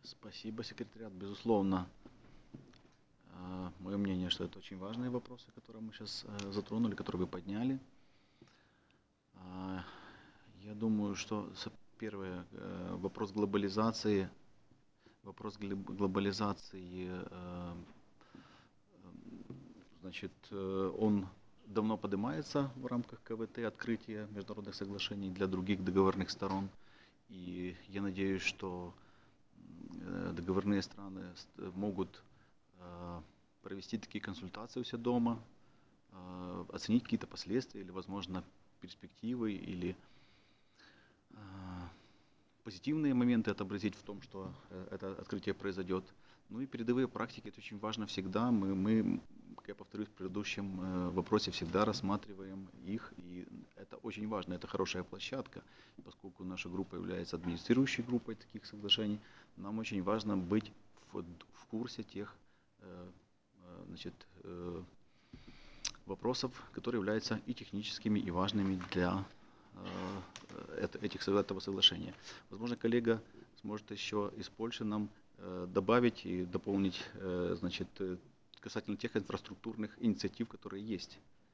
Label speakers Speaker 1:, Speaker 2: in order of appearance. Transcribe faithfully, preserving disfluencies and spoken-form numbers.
Speaker 1: Спасибо, секретариат. Безусловно, мое мнение, что это очень важные вопросы, которые мы сейчас затронули, которые вы подняли. Я думаю, что первое, вопрос глобализации, вопрос глобализации, значит, он давно поднимается в рамках КВТ, открытия международных соглашений для других договорных сторон. И я надеюсь, что договорные страны могут провести такие консультации у себя дома, оценить какие-то последствия или, возможно, перспективы или позитивные моменты отобразить в том, что это открытие произойдет. Ну и передовые практики, это очень важно всегда. Мы, мы, как я повторюсь, в предыдущем вопросе всегда рассматриваем их. И это очень важно, это хорошая площадка, поскольку наша группа является администрирующей группой таких соглашений. Нам очень важно быть в, в курсе тех значит, вопросов, которые являются и техническими, и важными для этих, этого соглашения. Возможно, коллега сможет еще из Польши нам добавить и дополнить, значит, касательно тех инфраструктурных инициатив, которые есть